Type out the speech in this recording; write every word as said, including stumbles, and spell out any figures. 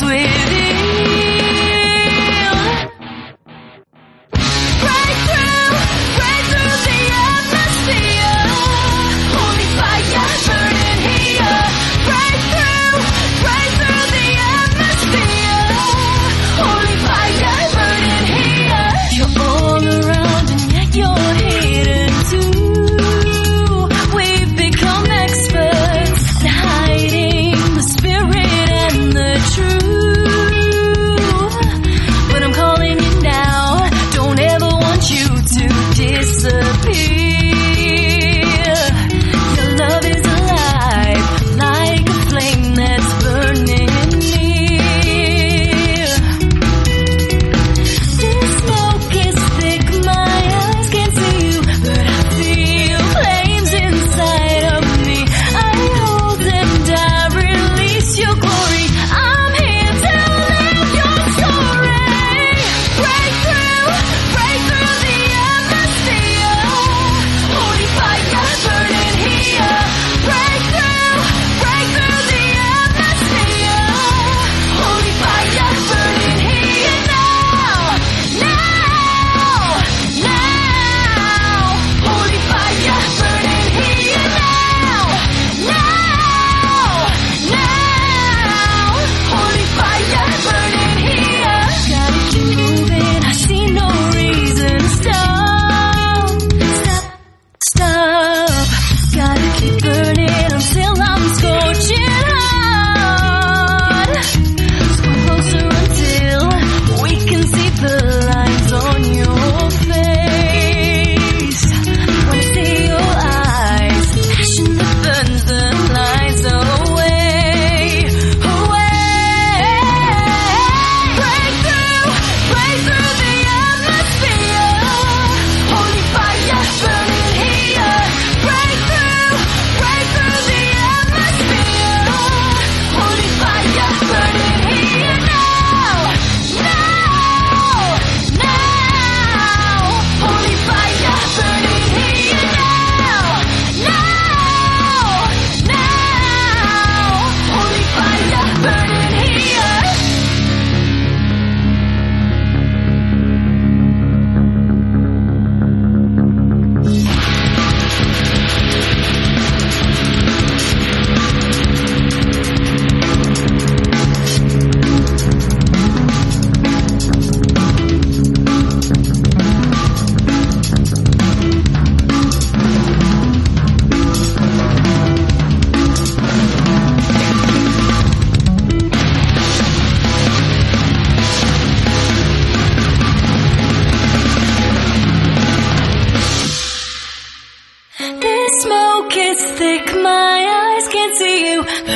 with you. Break through, break through the atmosphere. Holy fire burning here. Break through, break through the atmosphere. Holy fire burning here. You're all around and yet you're hidden too. We've become experts at hiding the spirit and the truth. But I'm calling you now. Don't ever want you to disappear. Your love is alive, like a flame that's burning near. This smoke is thick, my eyes can't see you, but I feel flames inside of me. I hold and I release your glory. I'm here to live your story. Break through, break through the atmosphere. Holy fire burning here. Break through, break through the atmosphere. Holy fire burning here now, now, now. Holy fire burning here now, now, now. Holy fire burning here. Gotta keep moving, I see no reason to stop. Stop, stop. Gotta keep burning until I'm scorching hot. Come closer until we can see the lines on your face. When I see your eyes, passion that burns the lights away, away. Break through, break through the atmosphere. Holy fire burning here. Break through, break through the atmosphere. Holy fire burning here now, now, now. Holy fire burning here now, now, now. Holy fire burning here. This smoke is thick, my eyes can't see you, but